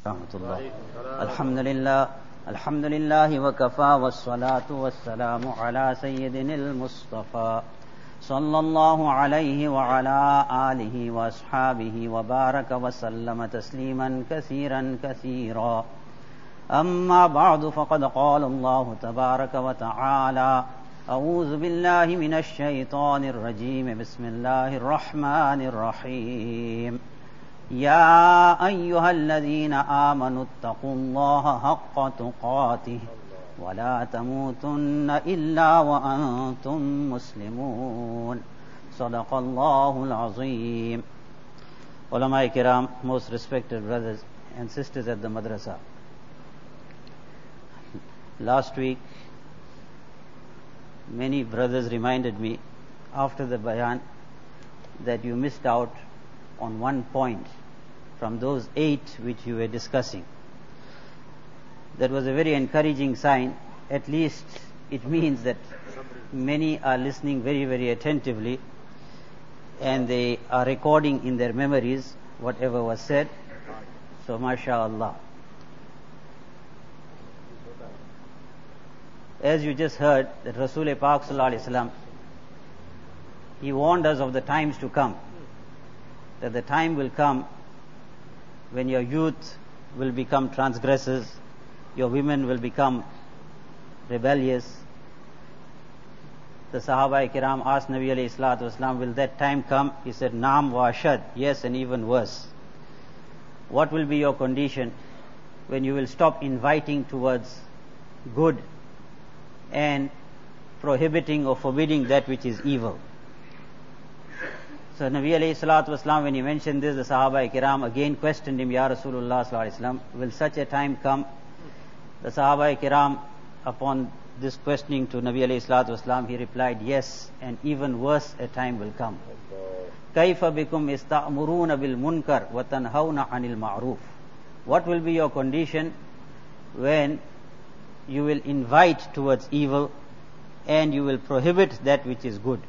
Rahmatullah. Alhamdulillah wa kafa wa salatu wa salamu ala sayyidinil Mustafa sallallahu alayhi wa ala alihi wa ashabihi wa baraka wa sallama tasliman kathiran kathira. Amma ba'du faqad qala Allah tabaraka wa ta'ala أعوذ بالله من الشيطان الرجيم بسم الله الرحمن الرحيم يا أيها الذين آمنوا اتقوا الله حق تقاته ولا تموتن إلا وأنتم مسلمون صدق الله العظيم. Ulama Kiram, most respected brothers and sisters at the madrasa, last week many brothers reminded me after the bayan that you missed out on one point from those 8 which you were discussing. That was a very encouraging sign. At least it means that many are listening very, very attentively and they are recording in their memories whatever was said. So mashallah. As you just heard, that Rasul Pak Sallallahu Alaihi Wasallam, he warned us of the times to come. That the time will come when your youth will become transgressors, your women will become rebellious. The Sahaba Kiram asked Nabi alayhi salatu wasalam, will that time come? He said, Naam wa ashad, yes, and even worse. What will be your condition when you will stop inviting towards good and prohibiting or forbidding that which is evil? So Nabi alayhi salatu wasalam, when he mentioned this, the Sahaba Kiram again questioned him, Ya Rasulullah sallallahu alayhi wasallam, will such a time come? The Sahaba Kiram, upon this questioning to Nabi alayhi salatu wasalam, he replied, yes, and even worse a time will come. Kaifa bikum ista'muruna bil munkar wa tanhauna anil ma'ruf. What will be your condition when you will invite towards evil and you will prohibit that which is good?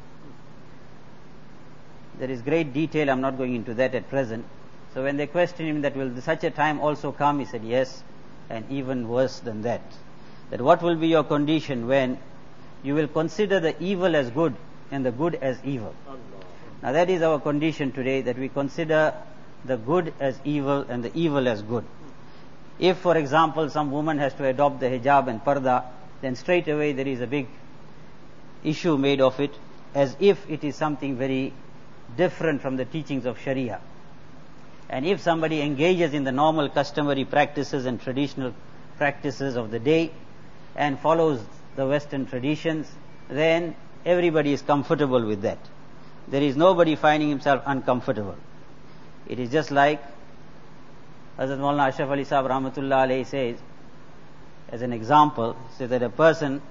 There is great detail, I'm not going into that at present. So when they questioned him that will such a time also come, he said yes, and even worse than that. That what will be your condition when you will consider the evil as good and the good as evil? Now that is our condition today, that we consider the good as evil and the evil as good. If, for example, some woman has to adopt the hijab and parda, then straight away there is a big issue made of it, as if it is something very different from the teachings of Sharia. And if somebody engages in the normal customary practices and traditional practices of the day and follows the Western traditions, then everybody is comfortable with that. There is nobody finding himself uncomfortable. It is just like Hazrat Maulana Ashraf Ali Sahab Rahmatullah Alayhi says, as an example, says that a person,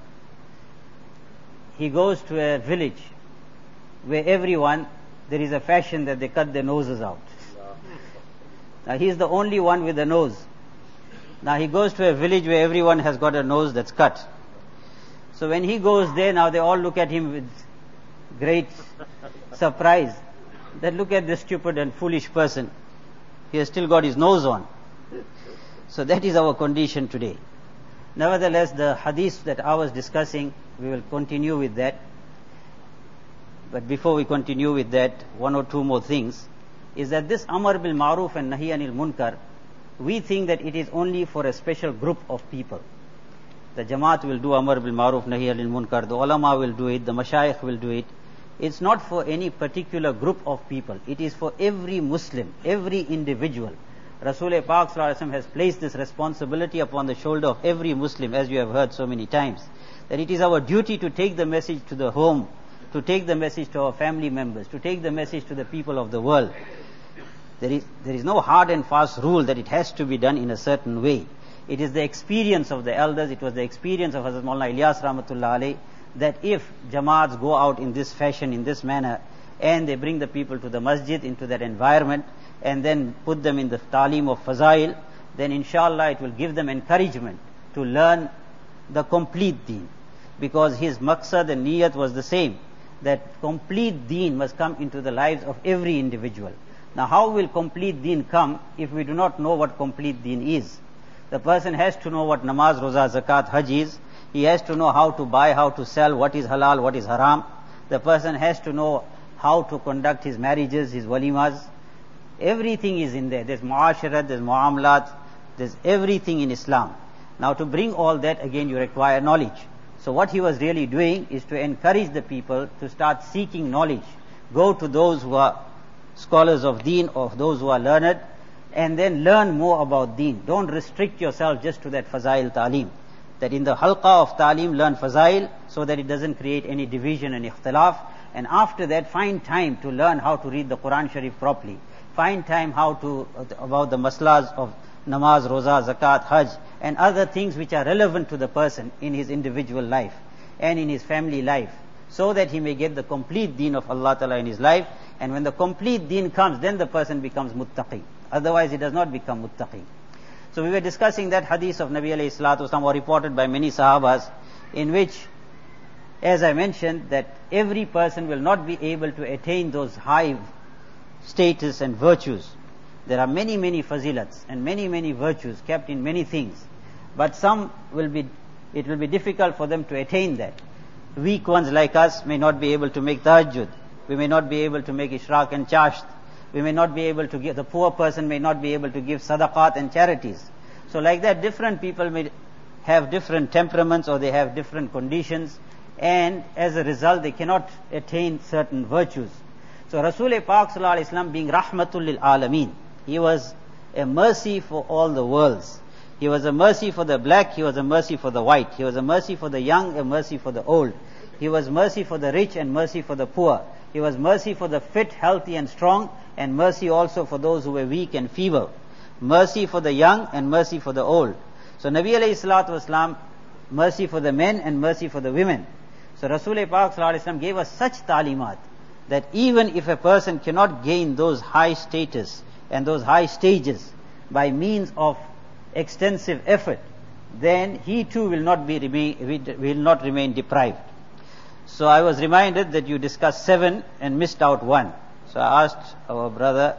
he goes to a village where everyone, there is a fashion that they cut their noses out. Now he is the only one with a nose. Now he goes to a village where everyone has got a nose that's cut. So when he goes there, now they all look at him with great surprise. That look at this stupid and foolish person. He has still got his nose on. So that is our condition today. Nevertheless, the hadith that I was discussing, we will continue with that. But before we continue with that, one or two more things, is that this Amar bil Ma'ruf and Nahi anil Munkar, we think that it is only for a special group of people. The Jamaat will do Amar bil Ma'ruf, Nahi anil Munkar, the ulama will do it, the Mashayikh will do it. It's not for any particular group of people. It is for every Muslim, every individual. Rasul Pak Sallallahu Alaihi Wasallam has placed this responsibility upon the shoulder of every Muslim, as you have heard so many times, that it is our duty to take the message to the home, to take the message to our family members, to take the message to the people of the world. There is no hard and fast rule that it has to be done in a certain way. It is the experience of the elders, it was the experience of Hazrat Maulana Ilyas Rahmatullah Alayhi, that if Jamaats go out in this fashion, in this manner, and they bring the people to the masjid, into that environment, and then put them in the ta'lim of fazail, then inshallah it will give them encouragement to learn the complete deen. Because his maqsad and niyat was the same, that complete deen must come into the lives of every individual. Now how will complete deen come if we do not know what complete deen is? The person has to know what namaz, roza, zakat, hajj is. He has to know how to buy, how to sell, what is halal, what is haram. The person has to know how to conduct his marriages, his walimas. Everything is in there. There's muasharat, there's muamalat, there's everything in Islam. Now to bring all that, again, you require knowledge. So what he was really doing is to encourage the people to start seeking knowledge. Go to those who are scholars of deen, or those who are learned, and then learn more about deen. Don't restrict yourself just to that fazail ta'lim. That in the halqa of ta'lim, learn fazail so that it doesn't create any division and ikhtilaf. And after that, find time to learn how to read the Quran Sharif properly. Find time about the maslas of namaz, roza, zakat, hajj, and other things which are relevant to the person in his individual life and in his family life, so that he may get the complete deen of Allah Ta'ala in his life. And when the complete deen comes, then the person becomes muttaqi. Otherwise, he does not become muttaqi. So we were discussing that hadith of Nabi alayhi salatu wasalam, or reported by many sahabas, in which, as I mentioned, that every person will not be able to attain those high status and virtues. There are many, many fazilats and many, many virtues kept in many things. But it will be difficult for them to attain that. Weak ones like us may not be able to make tahajjud. We may not be able to make ishraq and chasht. We may not be able to give, the poor person may not be able to give sadaqat and charities. So like that, different people may have different temperaments, or they have different conditions, and as a result they cannot attain certain virtues. So Rasul Pak Sallallahu Alaihi Wasallam, being rahmatul lil alameen, he was a mercy for all the worlds. He was a mercy for the black, he was a mercy for the white, he was a mercy for the young, a mercy for the old. He was mercy for the rich and mercy for the poor. He was mercy for the fit, healthy and strong, and mercy also for those who were weak and feeble. Mercy for the young and mercy for the old. So Nabi alayhi salatu wasalam, mercy for the men and mercy for the women. So Rasul Pak Sallallahu Alaihi Wasallam gave us such talimat that even if a person cannot gain those high status and those high stages by means of extensive effort, then he too will not remain deprived. So I was reminded that you discussed 7 and missed out 1. So I asked our brother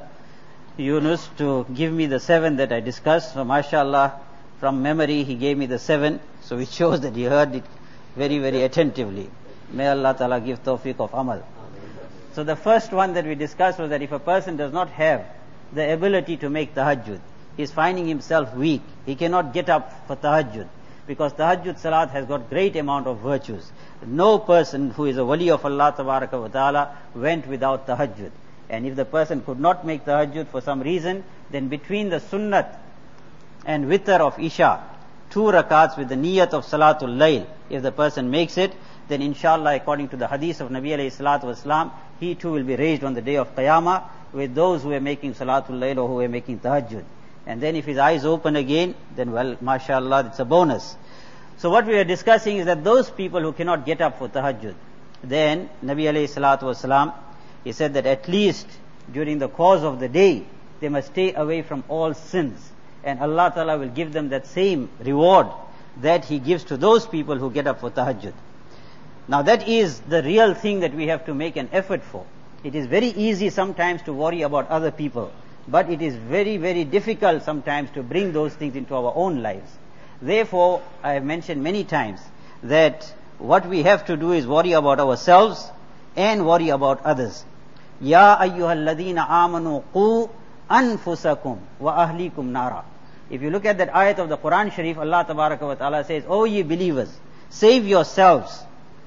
Yunus to give me the 7 that I discussed. So mashallah, from memory he gave me the 7. So it shows that he heard it very, very attentively. May Allah Ta'ala give tawfiq of amal. So the first one that we discussed was that if a person does not have the ability to make tahajjud, he is finding himself weak. He cannot get up for tahajjud, because tahajjud salat has got great amount of virtues. No person who is a wali of Allah Tabaraka wa Ta'ala went without tahajjud. And if the person could not make tahajjud for some reason, then between the sunnat and witr of Isha, 2 rakats with the niyat of Salatul Layl, if the person makes it, then inshallah, according to the hadith of Nabi alayhi salatu wasalam, he too will be raised on the day of Qiyamah with those who are making Salatul Layl or who are making tahajjud. And then if his eyes open again, then well, mashallah, it's a bonus. So what we are discussing is that those people who cannot get up for tahajjud, then Nabi alayhi salatu wasalam, he said that at least during the course of the day, they must stay away from all sins. And Allah Ta'ala will give them that same reward that He gives to those people who get up for tahajjud. Now that is the real thing that we have to make an effort for. It is very easy sometimes to worry about other people, but it is very, very difficult sometimes to bring those things into our own lives. Therefore, I have mentioned many times that what we have to do is worry about ourselves and worry about others. Ya ayyuhalladhina amanu qu anfusakum wa ahlikum nara. If you look at that ayat of the Quran Sharif, Allah Tabaraka wa Ta'ala says, O ye believers, save yourselves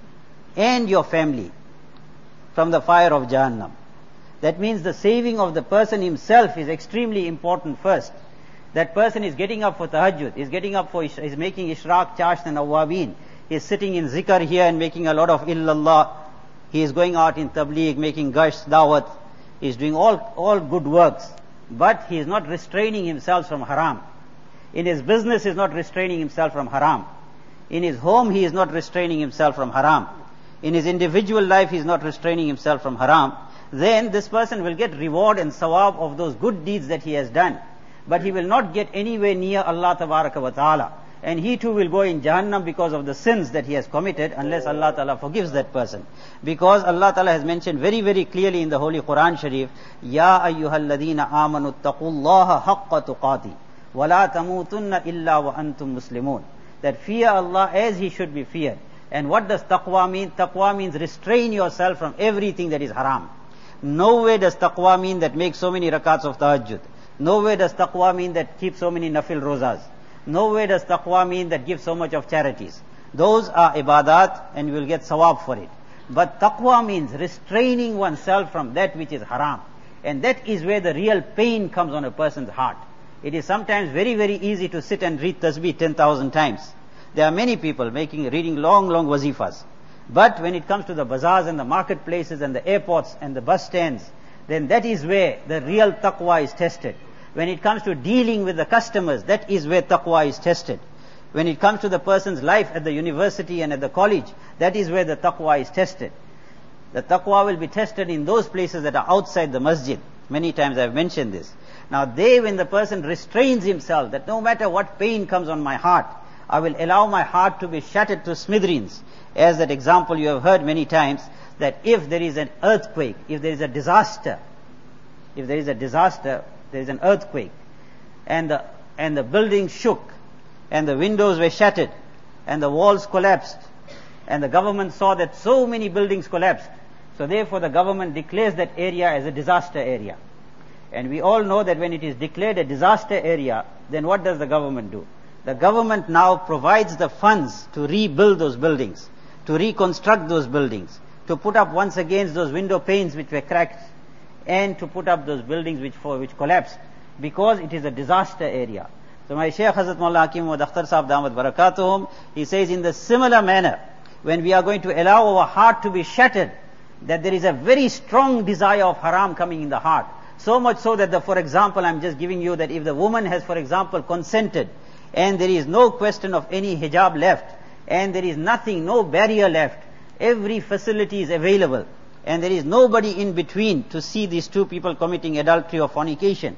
and your family from the fire of Jahannam. That means the saving of the person himself is extremely important first. That person is getting up for tahajjud, is making ishraq, chasht and awwabin. He is sitting in zikr here and making a lot of illallah. He is going out in tabligh, making gasht, dawat. He is doing all good works. But he is not restraining himself from haram. In his business, he is not restraining himself from haram. In his home, he is not restraining himself from haram. In his individual life, he is not restraining himself from haram. Then this person will get reward and sawab of those good deeds that he has done. But he will not get anywhere near Allah Tabaraka wa Ta'ala, and he too will go in Jahannam because of the sins that he has committed, unless Allah Ta'ala forgives that person. Because Allah Ta'ala has mentioned very, very clearly in the Holy Quran Sharif, Ya ayyuhalladhina amanu taqullaha haqqa tuqati, wa la tamutunna illa wa antum muslimun. That fear Allah as he should be feared. And what does taqwa mean? Taqwa means restrain yourself from everything that is haram. Nowhere does taqwa mean that make so many rakats of tahajjud. Nowhere does taqwa mean that keep so many nafil rozas. Nowhere does taqwa mean that give so much of charities. Those are ibadat and you will get sawab for it. But taqwa means restraining oneself from that which is haram. And that is where the real pain comes on a person's heart. It is sometimes very, very easy to sit and read tasbih 10,000 times. There are many people reading long, long wazifas. But when it comes to the bazaars and the marketplaces and the airports and the bus stands, then that is where the real taqwa is tested. When it comes to dealing with the customers, that is where taqwa is tested. When it comes to the person's life at the university and at the college, that is where the taqwa is tested. The taqwa will be tested in those places that are outside the masjid. Many times I have mentioned this. Now when the person restrains himself, that no matter what pain comes on my heart, I will allow my heart to be shattered to smithereens. As that example you have heard many times, that if there is an earthquake, if there is a disaster, there is an earthquake, and the building shook, and the windows were shattered, and the walls collapsed, and the government saw that so many buildings collapsed, so therefore the government declares that area as a disaster area. And we all know that when it is declared a disaster area, then what does the government do? The government now provides the funds to rebuild those buildings, to reconstruct those buildings, to put up once again those window panes which were cracked, and to put up those buildings which collapsed, because it is a disaster area. So my Shaykh Hazrat Maulana Hakim Muhammad Akhtar Sahib Damat Barakatuhum, he says in the similar manner, when we are going to allow our heart to be shattered, that there is a very strong desire of haram coming in the heart. So much so that for example, I'm just giving you that if the woman has, for example, consented, and there is no question of any hijab left, and there is nothing, no barrier left, every facility is available, and there is nobody in between to see these two people committing adultery or fornication.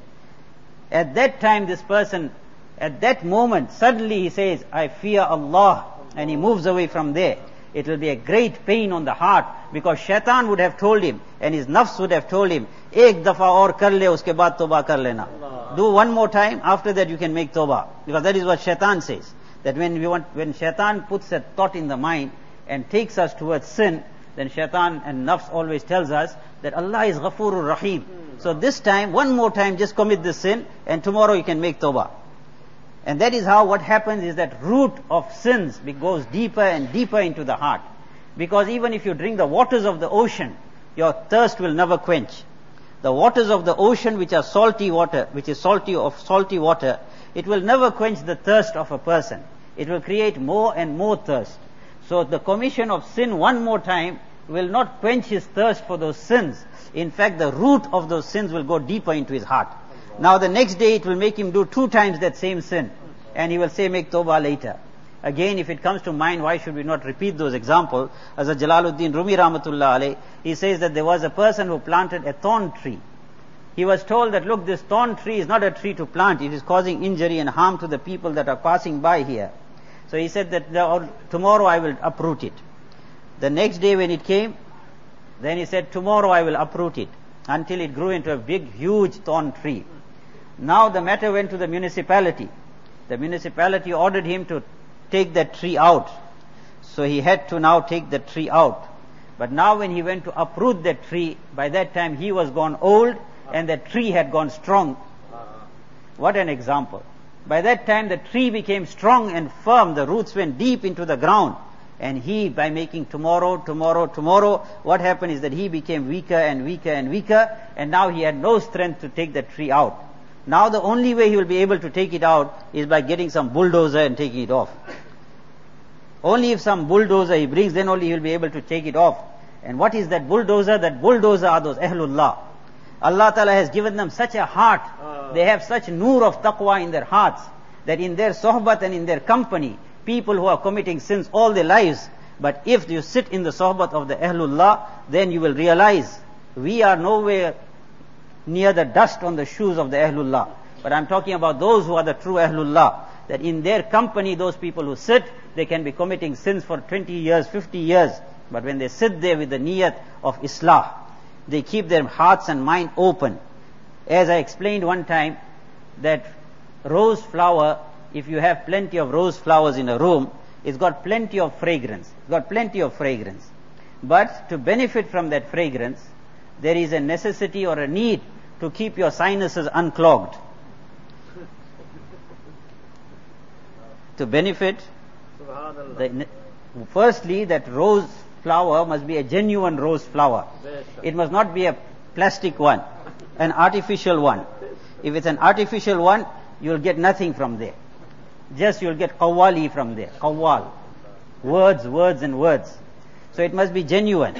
At that time, this person, at that moment, suddenly he says, I fear Allah, and he moves away from there. It will be a great pain on the heart, because shaitan would have told him, and his nafs would have told him, ek dafa aur kar le, uske baad tawbah kar lena. Do one more time, after that you can make tawbah. Because that is what shaitan says. That when shaitan puts a thought in the mind and takes us towards sin, then shaitan and nafs always tells us that Allah is Ghafurur Rahim. So this time, one more time, just commit this sin, and tomorrow you can make tawbah. And that is how what happens is that root of sins goes deeper and deeper into the heart. Because even if you drink the waters of the ocean, your thirst will never quench. The waters of the ocean, which are salty water, which is salty water, it will never quench the thirst of a person. It will create more and more thirst. So the commission of sin one more time will not quench his thirst for those sins. In fact, the root of those sins will go deeper into his heart. Now the next day it will make him do 2 times that same sin. And he will say, make tawbah later. Again, if it comes to mind, why should we not repeat those examples? As a Jalaluddin Rumi Rahmatullah alayh, he says that there was a person who planted a thorn tree. He was told that, look, this thorn tree is not a tree to plant. It is causing injury and harm to the people that are passing by here. So he said that tomorrow I will uproot it. The next day when it came, then he said, tomorrow I will uproot it, until it grew into a big, huge thorn tree. Now the matter went to the municipality. The municipality ordered him to take that tree out. So he had to now take the tree out. But now when he went to uproot that tree, by that time he was gone old and the tree had gone strong. What an example. By that time the tree became strong and firm. The roots went deep into the ground. And he, by making tomorrow, what happened is that he became weaker and weaker and weaker, and now he had no strength to take that tree out. Now the only way he will be able to take it out is by getting some bulldozer and taking it off. Only if some bulldozer he brings, then only he will be able to take it off. And what is that bulldozer? That bulldozer are those Ahlullah. Allah Ta'ala has given them such a heart. They have such nur of taqwa in their hearts, that in their sohbat and in their company, people who are committing sins all their lives, but if you sit in the sohbat of the Ahlullah, then you will realize we are nowhere near the dust on the shoes of the Ahlullah. But I'm talking about those who are the true Ahlullah. that in their company, those people who sit, they can be committing sins for 20 years, 50 years. But when they sit there with the niyat of Islah, they keep their hearts and mind open. As I explained one time, that rose flower, if you have plenty of rose flowers in a room, it's got plenty of fragrance. It's got plenty of fragrance. But to benefit from that fragrance, there is a necessity or a need to keep your sinuses unclogged. To benefit, firstly, that rose flower must be a genuine rose flower. It must not be a plastic one, an artificial one. If it's an artificial one, you'll get nothing from there. Just you'll get qawwali from there. Qawwal. Words, words and words. So it must be genuine.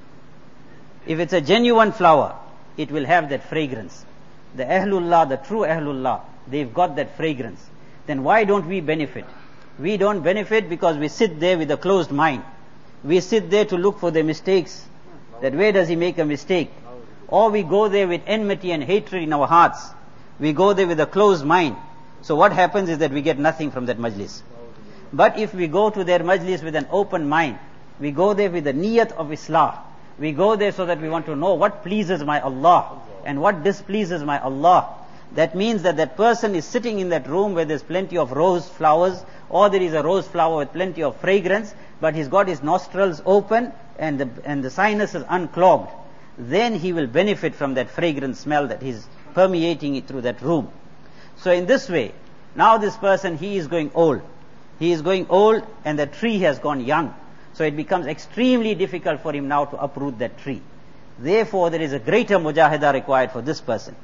If it's a genuine flower, it will have that fragrance. The Ahlullah, the true Ahlullah, they've got that fragrance. Then why don't we benefit? We don't benefit because we sit there with a closed mind. We sit there to look for the mistakes. That where does he make a mistake? Or we go there with enmity and hatred in our hearts. We go there with a closed mind. So what happens is that we get nothing from that majlis. But if we go to their majlis with an open mind, we go there with the niyat of Islah. We go there so that we want to know what pleases my Allah and what displeases my Allah. That means that that person is sitting in that room where there's plenty of rose flowers, or there is a rose flower with plenty of fragrance, but he's got his nostrils open and the sinus is unclogged. Then he will benefit from that fragrant smell that is permeating it through that room. So in this way, now this person, he is going old. He is going old and the tree has gone young. So it becomes extremely difficult for him now to uproot that tree. Therefore, there is a greater mujahidah required for this person.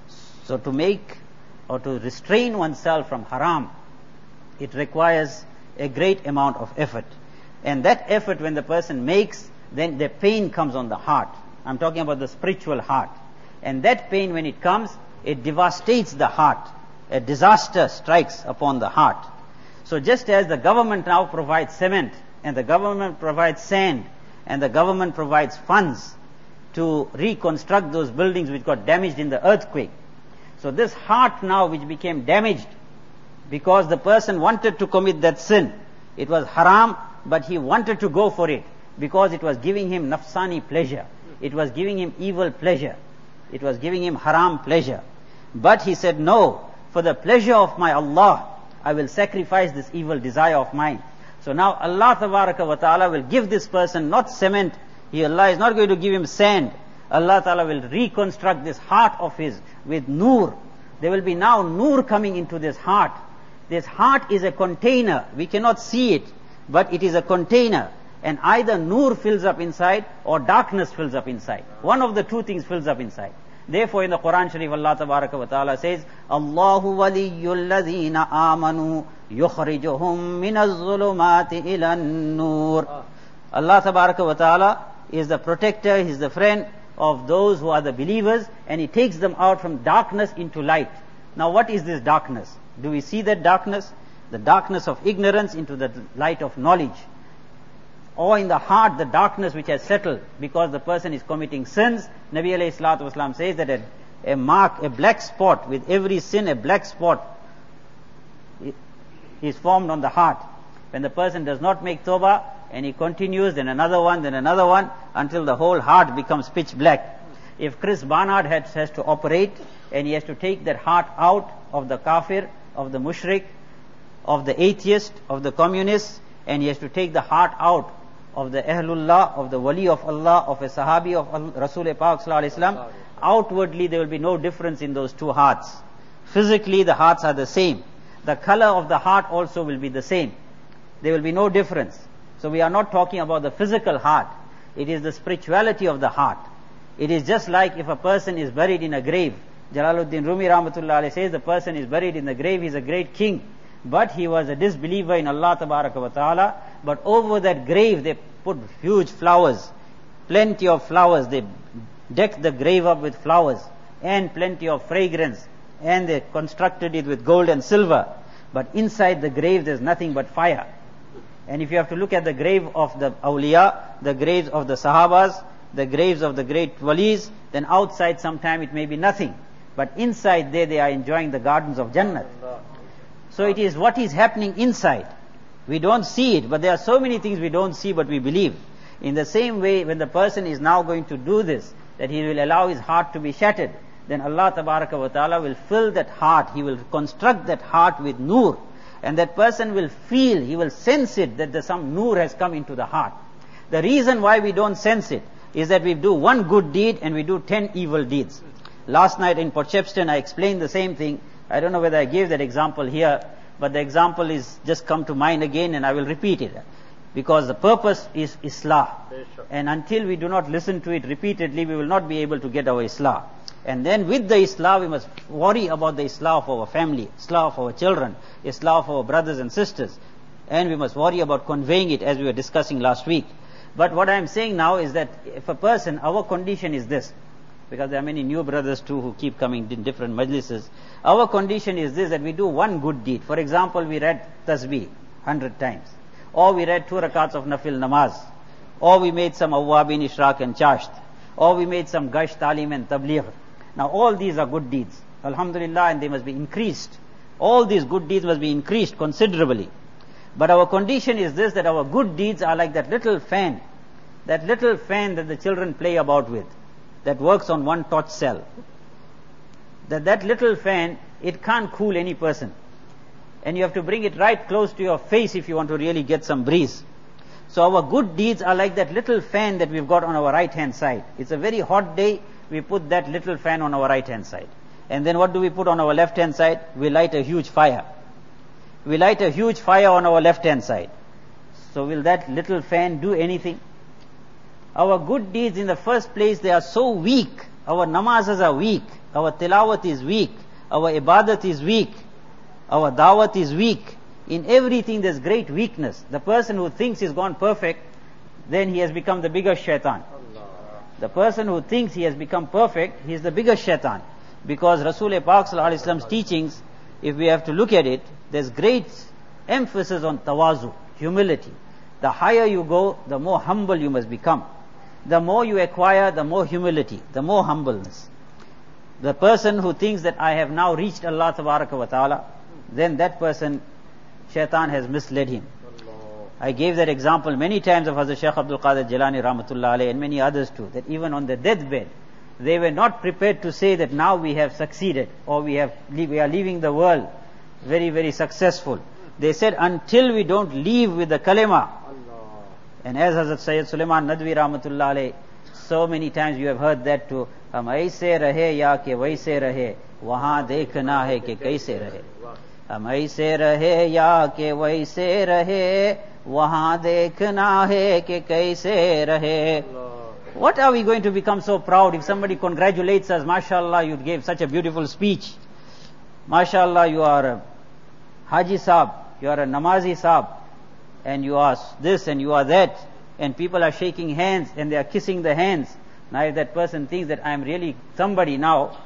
So to make or to restrain oneself from haram, it requires a great amount of effort. And that effort when the person makes, then the pain comes on the heart. I'm talking about the spiritual heart. And that pain when it comes, it devastates the heart. A disaster strikes upon the heart. So just as the government now provides cement, and the government provides sand, and the government provides funds to reconstruct those buildings which got damaged in the earthquake. So this heart now which became damaged because the person wanted to commit that sin. It was haram, but he wanted to go for it because it was giving him nafsani pleasure. It was giving him evil pleasure. It was giving him haram pleasure. But he said, no, for the pleasure of my Allah, I will sacrifice this evil desire of mine. So now Allah Tabaraka wa Ta'ala will give this person not cement. Allah is not going to give him sand. Allah Ta'ala will reconstruct this heart of his with nur. There will be now nur coming into this heart. This heart is a container. We cannot see it, but it is a container. And either nur fills up inside or darkness fills up inside. One of the two things fills up inside. Therefore in the Quran Sharif, Allah Tabaraka wa Ta'ala says, Allahu waliyyul ladhina amanu yukhrijuhum minaz zulumati ilan nur. Allah Tabaraka wa Ta'ala is the protector, He is the friend of those who are the believers, and He takes them out from darkness into light. Now what is this darkness? Do we see that darkness? The darkness of ignorance into the light of knowledge. Or in the heart, the darkness which has settled because the person is committing sins. Nabi alayhi salatu wasalam says that a mark, a black spot, with every sin, a black spot is formed on the heart. When the person does not make tawbah, and he continues, then another one, until the whole heart becomes pitch black. If Chris Barnard has to operate, and he has to take that heart out of the kafir, of the mushrik, of the atheist, of the communist, and he has to take the heart out of the Ahlullah, of the Wali of Allah, of a Sahabi of Rasul Pak Sallallahu Alaihi Wasallam, outwardly there will be no difference in those two hearts. Physically the hearts are the same. The color of the heart also will be the same. There will be no difference. So we are not talking about the physical heart. It is the spirituality of the heart. It is just like if a person is buried in a grave. Jalaluddin Rumi Rahmatullah Alayhi says the person is buried in the grave, he is a great king. But he was a disbeliever in Allah Tabaraka wa Ta'ala. But over that grave they put huge flowers, plenty of flowers. They decked the grave up with flowers and plenty of fragrance. And they constructed it with gold and silver. But inside the grave there's nothing but fire. And if you have to look at the grave of the awliya, the graves of the sahabas, the graves of the great walis, then outside sometime it may be nothing. But inside there they are enjoying the gardens of Jannah. So it is what is happening inside. We don't see it, but there are so many things we don't see but we believe. In the same way, when the person is now going to do this, that he will allow his heart to be shattered, then Allah Tabaraka wa Ta'ala will fill that heart, He will construct that heart with nur, and that person will feel, he will sense it, that some nur has come into the heart. The reason why we don't sense it is that we do one good deed and we do 10 evil deeds. Last night in Port Shepstone I explained the same thing. I don't know whether I gave that example here, but the example is just come to mind again and I will repeat it. Because the purpose is Islah. And until we do not listen to it repeatedly, we will not be able to get our Islah. And then with the Islah, we must worry about the Islah of our family, Islah of our children, Islah of our brothers and sisters. And we must worry about conveying it as we were discussing last week. But what I am saying now is that if a person, our condition is this, because there are many new brothers too who keep coming in different majlises. Our condition is this, that we do one good deed. For example, we read Tasbih 100 times. Or we read 2 rakats of Nafil Namaz. Or we made some Awwabin, Ishraq and Chasht. Or we made some Gash, Talim and Tabligh. Now all these are good deeds. Alhamdulillah, and they must be increased. All these good deeds must be increased considerably. But our condition is this, that our good deeds are like that little fan. That little fan that the children play about with. That works on one torch cell. That little fan, it can't cool any person. And you have to bring it right close to your face if you want to really get some breeze. So our good deeds are like that little fan that we've got on our right hand side. It's a very hot day, we put that little fan on our right hand side. And then what do we put on our left hand side? We light a huge fire. We light a huge fire on our left hand side. So will that little fan do anything? Our good deeds in the first place, they are so weak. Our namazas are weak. Our tilawat is weak. Our ibadat is weak. Our dawat is weak. In everything there's great weakness. The person who thinks he's gone perfect, then he has become the biggest shaitan. The person who thinks he has become perfect, he is the biggest shaitan. Because Rasul Pak Sallallahu Alaihi Wasallam's teachings, if we have to look at it, there's great emphasis on tawazu, humility. The higher you go, the more humble you must become. The more you acquire, the more humility, the more humbleness. The person who thinks that I have now reached Allah Tabaraka wa Ta'ala, then that person, shaitan has misled him. I gave that example many times of Hazrat Shaykh Abdul Qadir Jilani Rahmatullah Alayhi and many others too, that even on the deathbed, they were not prepared to say that now we have succeeded or we are leaving the world very, very successful. They said until we don't leave with the kalima. And as Hazrat Sayyid Sulaiman Nadwi Rahmatullah Alayhi, so many times you have heard that too. Hum aise rahe ya ke waise rahe, wahan dekhna hai ke kaise rahe. Hum aise rahe ya ke waise rahe, wahan dekhna hai ke kaise rahe. What are we going to become so proud if somebody congratulates us? MashaAllah, you gave such a beautiful speech. MashaAllah, you are a Haji Saab, you are a Namazi Saab, and you are this and you are that, and people are shaking hands and they are kissing the hands. Now if that person thinks that I am really somebody now,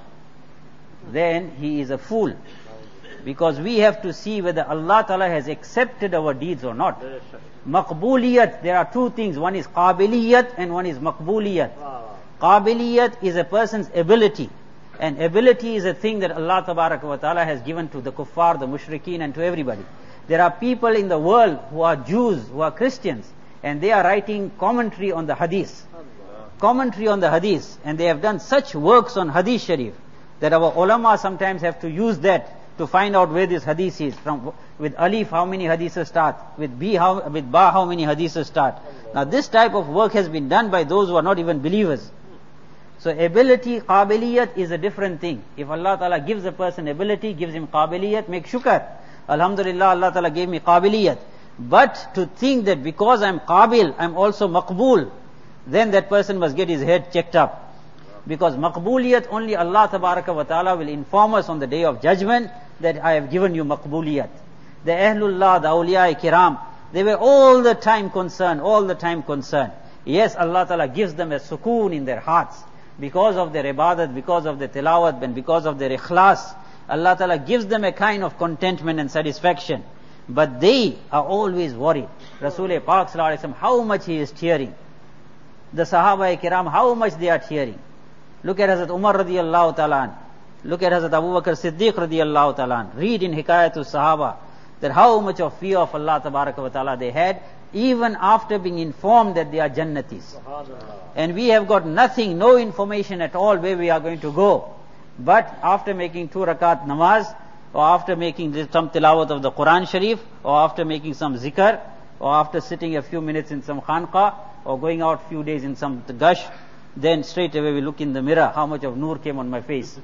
then he is a fool. Because we have to see whether Allah Ta'ala has accepted our deeds or not. Maqbuliyat, there are two things. One is qabiliyat and one is maqbuliyat. Qabiliyat is a person's ability. And ability is a thing that Allah Tabaraka wa Ta'ala has given to the kuffar, the mushrikeen and to everybody. There are people in the world who are Jews, who are Christians, and they are writing commentary on the hadith. Commentary on the hadith. And they have done such works on hadith sharif that our ulama sometimes have to use that to find out where this hadith is. With alif, how many hadiths start? With ba, how many hadiths start? Now this type of work has been done by those who are not even believers. So ability, qabiliyat is a different thing. If Allah Ta'ala gives a person ability, gives him qabiliyat, make shukr. Alhamdulillah, Allah Ta'ala gave me qabiliyat. But to think that because I'm qabil, I'm also maqbool, then that person must get his head checked up. Because maqbuliyat, only Allah Tabaraka wa Ta'ala will inform us on the day of judgment that I have given you maqbuliyat. The Ahlullah, the Awliya Kiram, they were all the time concerned. Yes, Allah Ta'ala gives them a sukoon in their hearts. Because of their ibadat, because of their tilawat, and because of their ikhlas, Allah Ta'ala gives them a kind of contentment and satisfaction. But they are always worried. Rasul Pak Sallallahu Alaihi Wasallam, how much he is tearing. The Sahaba Kiram, how much they are tearing. Look at Hazrat Umar radiyallahu ta'ala. Look at Hazrat Abu Bakr Siddiq radiyallahu ta'ala. Read in Hikayatul Sahaba that how much of fear of Allah tabaraka wa ta'ala they had, even after being informed that they are Jannatis. And we have got nothing, no information at all where we are going to go. But after making 2 rakat namaz, or after making some tilawat of the Quran Sharif, or after making some zikr, or after sitting a few minutes in some khanqa, or going out few days in some gush, then straight away we look in the mirror, how much of noor came on my face.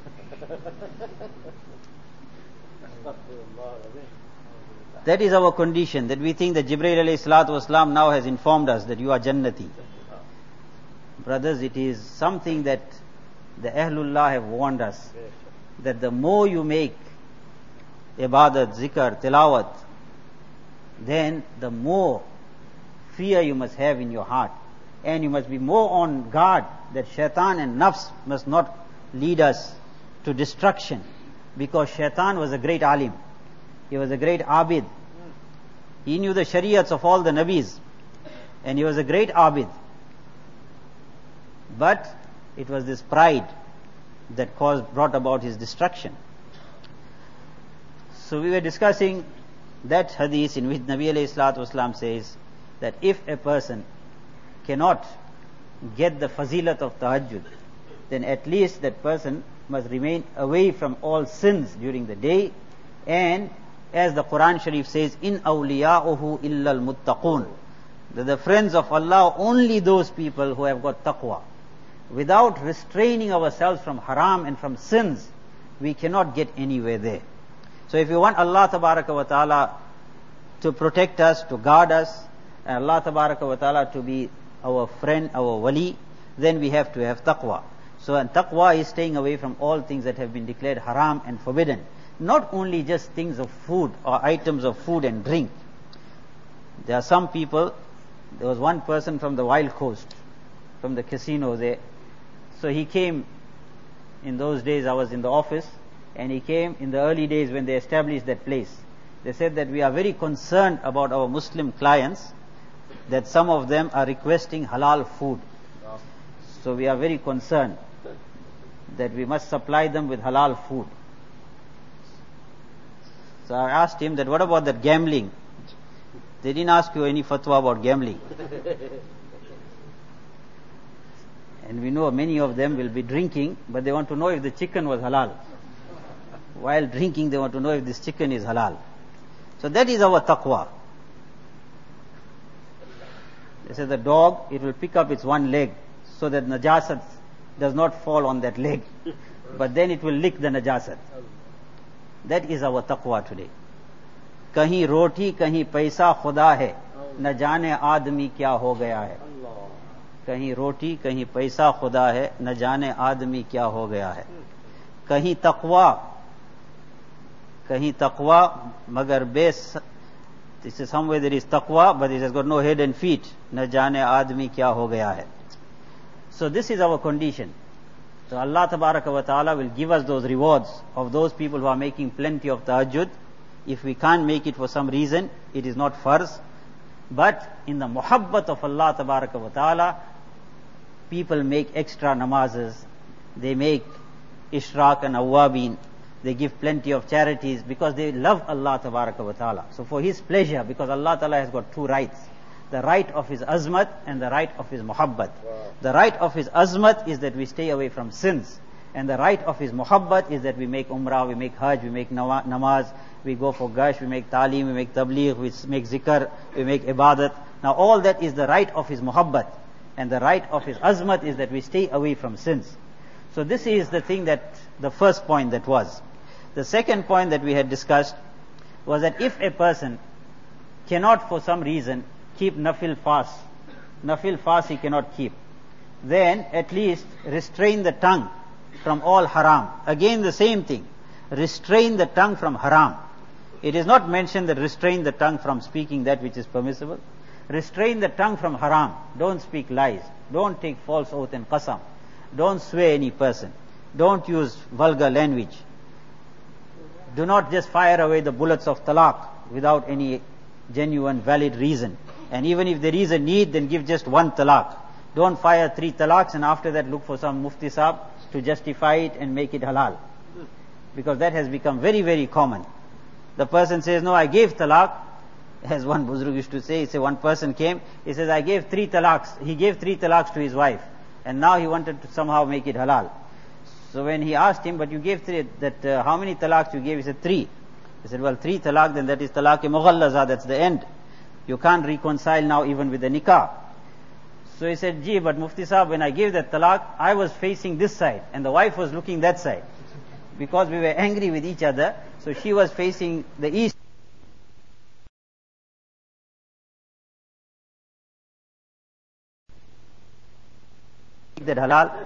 That is our condition, that we think that Jibreel alayhi salatu wasalam now has informed us that you are Jannati. Brothers, it is something that the Ahlullah have warned us, that the more you make ibadat, zikr, tilawat, then the more fear you must have in your heart. And you must be more on guard that shaitan and nafs must not lead us to destruction. Because shaitan was a great alim. He was a great abid. He knew the shariats of all the nabis. And he was a great abid. But it was this pride that brought about his destruction. So we were discussing that hadith in which Nabi alayhi salatu wasalam says that if a person cannot get the fazilat of tahajjud, then at least that person must remain away from all sins during the day. And as the Quran Sharif says, in awliya'uhu illa al-muttaqun, that the friends of Allah only those people who have got taqwa. Without restraining ourselves from haram and from sins, we cannot get anywhere there. So if you want Allah tabaraka wa ta'ala to protect us, to guard us, and Allah tabaraka wa ta'ala to be our friend, our wali, then we have to have taqwa. So and taqwa is staying away from all things that have been declared haram and forbidden. Not only just things of food or items of food and drink. There are some people, there was one person from the Wild Coast, from the casino there. So he came, in those days I was in the office, and he came in the early days when they established that place. They said that we are very concerned about our Muslim clients, that some of them are requesting halal food. So we are very concerned that we must supply them with halal food. So I asked him that what about that gambling? They didn't ask you any fatwa about gambling. And we know many of them will be drinking, but they want to know if the chicken was halal. While drinking, they want to know if this chicken is halal. So that is our taqwa. They say the dog, it will pick up its one leg so that najasat does not fall on that leg. But then it will lick the najasat. That is our taqwa today. Kahin roti, kahin paisa khuda hai, na jane aadmi kya ho gaya hai. Kahin roti, kahin paisa khuda hai, na jane aadmi kya ho gaya hai. Kahin taqwa, magar base. This is somewhere there is taqwa, but it has got no head and feet. Na jane aadmi kya ho gaya hai. So this is our condition. So Allah tabaraka wa ta'ala will give us those rewards of those people who are making plenty of tahajjud. If we can't make it for some reason, it is not farz. But in the muhabbat of Allah tabaraka wa ta'ala, people make extra namazes. They make ishraq and awwabin. They give plenty of charities because they love Allah tabaraka wa ta'ala. So for His pleasure, because Allah ta'ala has got two rights. The right of His azmat and the right of His muhabbat. Wow. The right of His azmat is that we stay away from sins. And the right of His muhabbat is that we make umrah, we make hajj, we make namaz, we go for gush, we make talim, we make tabligh, we make zikr, we make ibadat. Now all that is the right of His muhabbat. And the right of His azmat is that we stay away from sins. So this is the thing that, the first point that was. The second point that we had discussed was that if a person cannot for some reason keep nafil fast he cannot keep, then at least restrain the tongue from all haram. Again the same thing, restrain the tongue from haram. It is not mentioned that restrain the tongue from speaking that which is permissible. Restrain the tongue from haram. Don't speak lies. Don't take false oath and qasam. Don't swear any person. Don't use vulgar language. Do not just fire away the bullets of talaq without any genuine valid reason. And even if there is a need, then give just one talaq. Don't fire 3 talaqs and after that look for some mufti sahab to justify it and make it halal. because that has become very, very common. The person says, no, I gave talaq. As one Buzrug used to say, one person came, he says, I gave 3 talaqs. He gave 3 talaqs to his wife, and now he wanted to somehow make it halal. So when he asked him, but you gave 3, how many talaqs you gave? He said 3. He said, well, 3 talaq, then that is talaq-e-mughallaza, that's the end. You can't reconcile now even with the nikah. So he said, gee, but Mufti Sahib, when I gave that talaq, I was facing this side, and the wife was looking that side. Because we were angry with each other, so she was facing the east. That halal.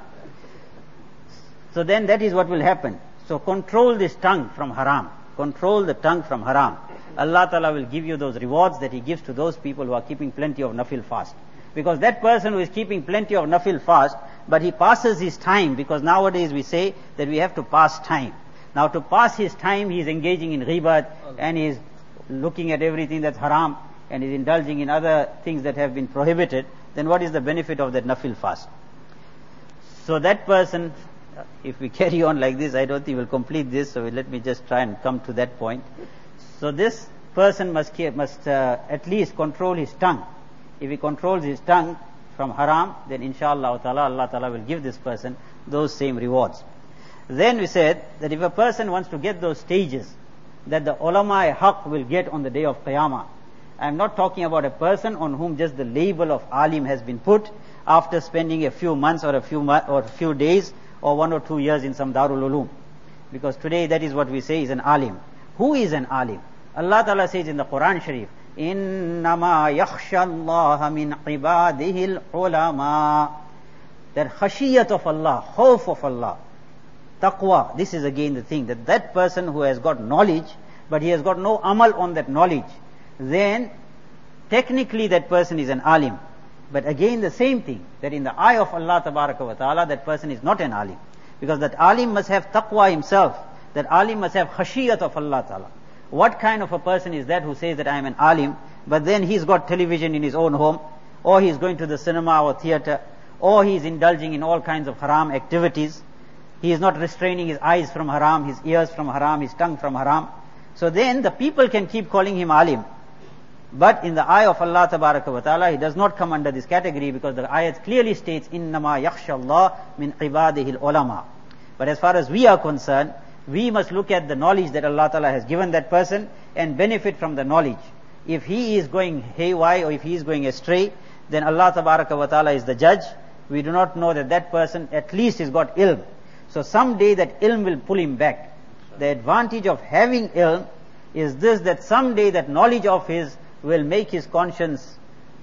So then that is what will happen. So control this tongue from haram. Control the tongue from haram. Allah Ta'ala will give you those rewards that He gives to those people who are keeping plenty of nafil fast. Because that person who is keeping plenty of nafil fast, but he passes his time, because nowadays we say that we have to pass time. Now to pass his time, he is engaging in ghibat, and he is looking at everything that's haram, and is indulging in other things that have been prohibited. Then what is the benefit of that nafil fast? So that person, if we carry on like this, I don't think we'll complete this, so let me just try and come to that point. So this person must at least control his tongue. If he controls his tongue from haram, then inshallah ta'ala, Allah Ta'ala will give this person those same rewards. Then we said that if a person wants to get those stages that the ulama-e-haq will get on the day of Qiyamah, I am not talking about a person on whom just the label of alim has been put after spending a few months or a few days or 1 or 2 years in some Darul Ulum. Because today that is what we say is an alim. Who is an alim? Allah Ta'ala says in the Quran Sharif, إِنَّمَا يَخْشَى اللَّهَ مِنْ عِبَادِهِ الْعُلَمَاءِ. That khashiyat of Allah, khawf of Allah, taqwa, this is again the thing, that person who has got knowledge, but he has got no amal on that knowledge, then technically that person is an alim. But again the same thing, that in the eye of Allah Tabaraka wa Ta'ala, that person is not an alim. Because that alim must have taqwa himself, that alim must have khashiyat of Allah Ta'ala. What kind of a person is that who says that I am an alim, but then he's got television in his own home, or he's going to the cinema or theater, or he's indulging in all kinds of haram activities. He is not restraining his eyes from haram, his ears from haram, his tongue from haram. So then the people can keep calling him alim. But in the eye of Allah Tabaraka wa Ta'ala, he does not come under this category, because the ayat clearly states, إِنَّمَا يَخْشَى اللَّهِ مِنْ عِبَادِهِ الْعُلَمَاءِ. But as far as we are concerned, we must look at the knowledge that Allah Ta'ala has given that person and benefit from the knowledge. If he is going haywire or if he is going astray, then Allah Tabaraka wa Ta'ala is the judge. We do not know that that person at least has got ilm. So someday that ilm will pull him back. The advantage of having ilm is this, that someday that knowledge of his will make his conscience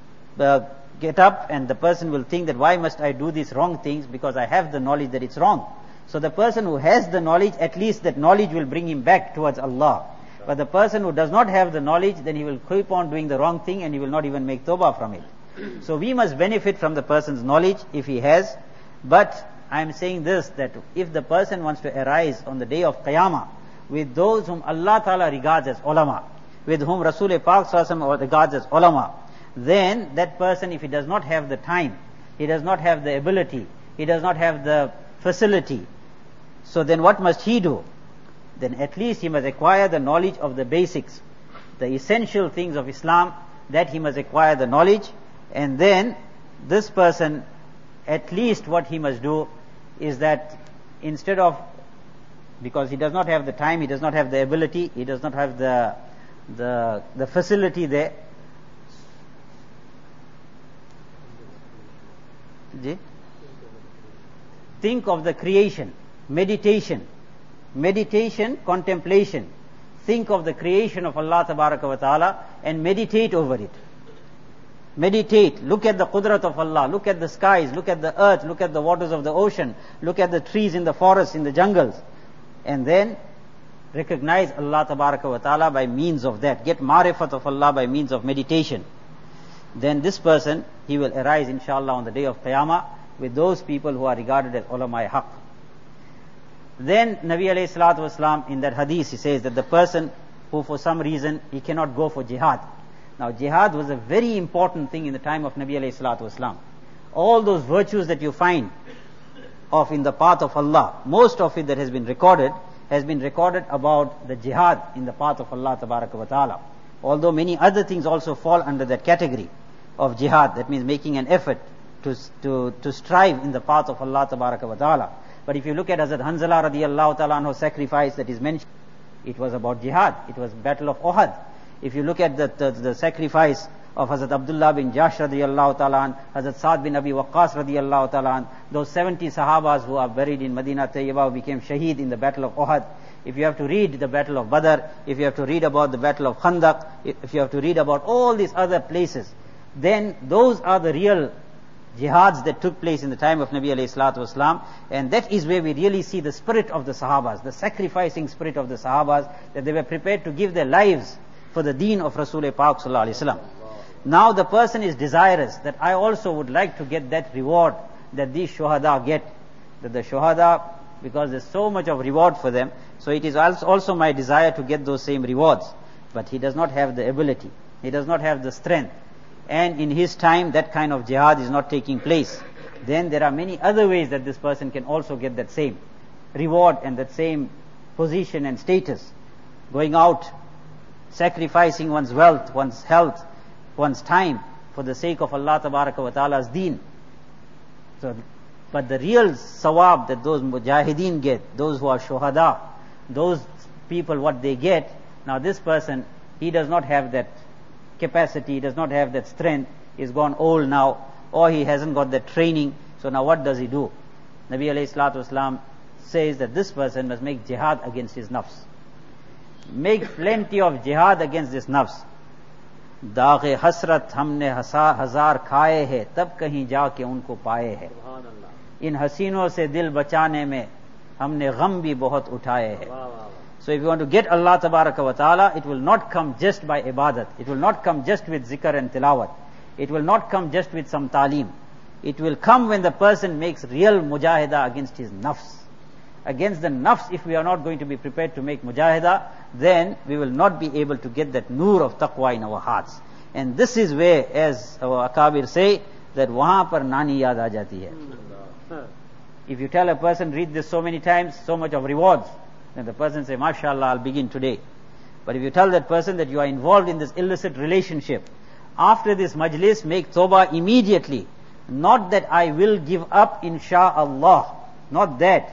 get up, and the person will think that why must I do these wrong things, because I have the knowledge that it's wrong. So the person who has the knowledge, at least that knowledge will bring him back towards Allah. But the person who does not have the knowledge, then he will keep on doing the wrong thing and he will not even make tawbah from it. So we must benefit from the person's knowledge if he has. But I am saying this, that if the person wants to arise on the day of Qiyamah with those whom Allah Ta'ala regards as ulama, with whom Rasul Pak Sallallahu regards as ulama, then that person, if he does not have the time, he does not have the ability, he does not have the facility, so then what must he do? Then at least he must acquire the knowledge of the basics, the essential things of Islam, that he must acquire the knowledge. And then this person, at least what he must do is that instead of, because he does not have the time, he does not have the ability, he does not have the facility there. Think of the creation, meditation, contemplation. Think of the creation of Allah Tabaraka wa Ta'ala and meditate over it. Meditate, look at the qudrat of Allah, look at the skies, look at the earth, look at the waters of the ocean, look at the trees in the forests, in the jungles, and then recognize Allah Tabaraka wa Ta'ala by means of that. Get marifat of Allah by means of meditation. Then this person, he will arise inshallah on the day of Qiyamah with those people who are regarded as ulama-e-haq. Then Nabi alayhi salatu wasalam, in that hadith, he says that the person who for some reason he cannot go for jihad. Now jihad was a very important thing in the time of Nabi alayhi salatu wasalam. All those virtues that you find of in the path of Allah, most of it that has been recorded has been recorded about the jihad in the path of Allah Tabaraka wa Ta'ala. Although many other things also fall under that category of jihad, that means making an effort to strive in the path of Allah Tabaraka wa Ta'ala. But if you look at Hazrat Hanzala radiallahu ta'ala anhu's sacrifice that is mentioned, it was about jihad. It was battle of Uhud. If you look at the sacrifice of Hazrat Abdullah bin Jahsh radiallahu ta'ala an, Hazrat Sa'd bin Abi Waqqas radiallahu ta'ala an, those 70 Sahabas who are buried in Medina Tayyibah became shaheed in the battle of Uhud. If you have to read the battle of Badr, if you have to read about the battle of Khandaq, if you have to read about all these other places, then those are the real jihads that took place in the time of Nabi alayhi salatu wasalam, and that is where we really see the spirit of the Sahabas, the sacrificing spirit of the Sahabas, that they were prepared to give their lives for the deen of Rasul-e Pak sallallahu alayhi wasallam. Now the person is desirous that I also would like to get that reward that these shuhada get, that the shuhada, because there's so much of reward for them, so it is also my desire to get those same rewards. But he does not have the ability, he does not have the strength, and in his time that kind of jihad is not taking place. Then there are many other ways that this person can also get that same reward and that same position and status. Going out, sacrificing one's wealth, one's health, one's time for the sake of Allah Tabaraka wa Ta'ala's deen. So, but the real sawab that those mujahideen get, those who are shuhada, those people what they get, now this person, he does not have that capacity, he does not have that strength, he's gone old now, or he hasn't got that training, so now what does he do? Nabi alayhi salatu wasalam says that this person must make jihad against his nafs. Make plenty of jihad against this nafs. दाग़े हसरत हमने हजार खाए हैं तब कहीं जाके उनको पाए हैं, इन हसीनों से दिल बचाने में हमने गम भी बहुत उठाए हैं. So if you want to get Allah Tabaraka wa Ta'ala, it will not come just by ibadat, it will not come just with zikr and tilawat, it will not come just with some talim. It will come when the person makes real mujahida against his nafs. Against the nafs, if we are not going to be prepared to make mujahida, then we will not be able to get that nur of taqwa in our hearts. And this is where, as our akabir say, that wahan par nani yaad aa jati hai. If you tell a person, read this so many times, so much of rewards, then the person say, mashallah, I'll begin today. But if you tell that person that you are involved in this illicit relationship, after this majlis, make tawbah immediately. Not that I will give up, insha'Allah. Not that.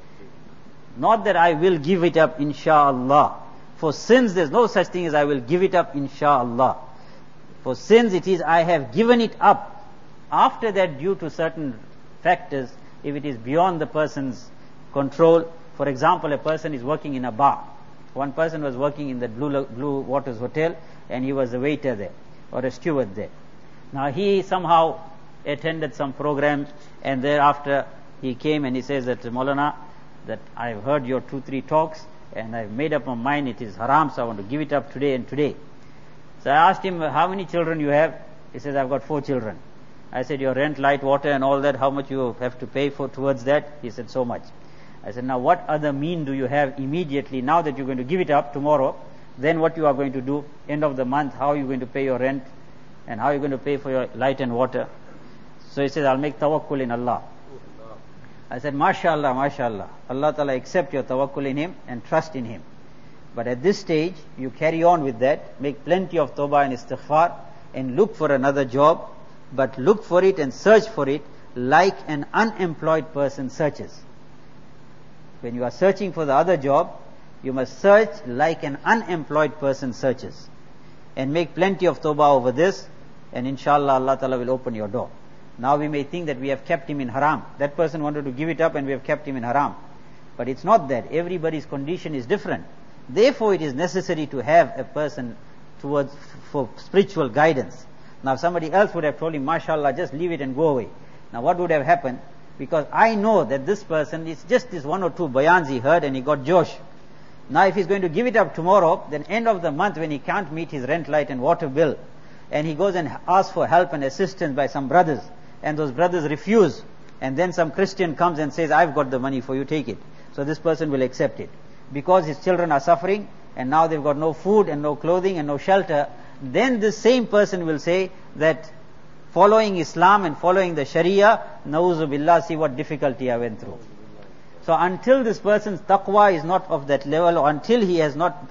Not that I will give it up, insha'Allah. For sins, there's no such thing as I will give it up, insha'Allah. For sins, it is I have given it up. After that, due to certain factors, if it is beyond the person's control, for example, a person is working in a bar. One person was working in the Blue Waters Hotel, and he was a waiter there, or a steward there. Now he somehow attended some program, and thereafter he came and he says that, Maulana, that I've heard your 2-3 talks, and I've made up my mind it is haram, so I want to give it up today and today. So I asked him, how many children you have? He says, I've got 4 children. I said, your rent, light, water and all that, how much you have to pay for towards that? He said, so much. I said, now what other mean do you have immediately, now that you're going to give it up tomorrow, then what you are going to do, end of the month, how are you going to pay your rent, and how are you going to pay for your light and water? So he says, I'll make tawakkul in Allah. I said, mashallah, mashallah, Allah Ta'ala accept your tawakkul in Him and trust in Him. But at this stage, you carry on with that, make plenty of tawbah and istighfar, and look for another job, but look for it and search for it like an unemployed person searches. When you are searching for the other job, you must search like an unemployed person searches. And make plenty of tawbah over this, and inshallah Allah Ta'ala will open your door. Now we may think that we have kept him in haram. That person wanted to give it up and we have kept him in haram. But it's not that. Everybody's condition is different. Therefore it is necessary to have a person for spiritual guidance. Now if somebody else would have told him, mashallah, just leave it and go away. Now what would have happened? Because I know that this person, it's just this 1 or 2 bayans he heard and he got josh. Now if he's going to give it up tomorrow, then end of the month when he can't meet his rent, light and water bill, and he goes and asks for help and assistance by some brothers, and those brothers refuse, and then some Christian comes and says, I've got the money for you, take it. So this person will accept it. Because his children are suffering, and now they've got no food and no clothing and no shelter, then this same person will say that following Islam and following the Sharia, na'uzu billah, see what difficulty I went through. So until this person's taqwa is not of that level, or until he has not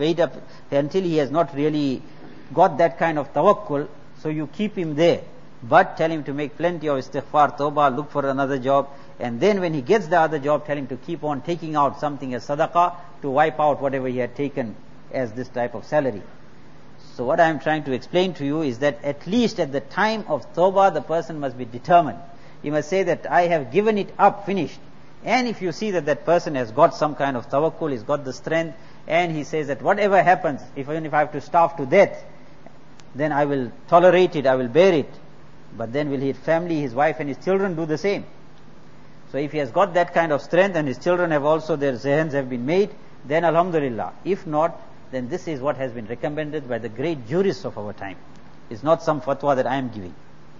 really got that kind of tawakkul, so you keep him there. But tell him to make plenty of istighfar, tawbah, look for another job, and then when he gets the other job, tell him to keep on taking out something as sadaqah to wipe out whatever he had taken as this type of salary. So what I am trying to explain to you is that at least at the time of tawbah, the person must be determined. He must say that I have given it up, finished. And if you see that that person has got some kind of tawakkul, he's got the strength, and he says that whatever happens, even if I have to starve to death, then I will tolerate it, I will bear it. But then will his family, his wife and his children do the same? So if he has got that kind of strength and his children have also, their zehns have been made, then alhamdulillah. If not, then this is what has been recommended by the great jurists of our time. It's not some fatwa that I am giving.